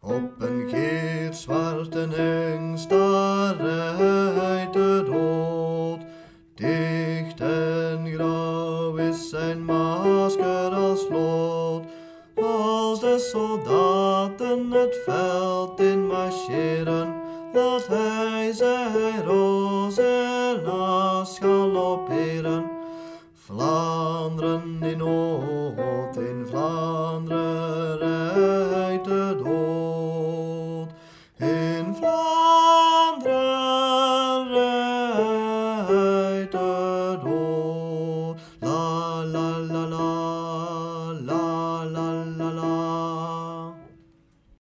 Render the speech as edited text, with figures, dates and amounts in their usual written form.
Op een gitzwarte hengst daar rijdt de dood. Dicht en grauw is zijn masker als lood. Als de soldaten het veld in marcheren, laat hij zijn roos ernaast galopperen. Vlaanderen in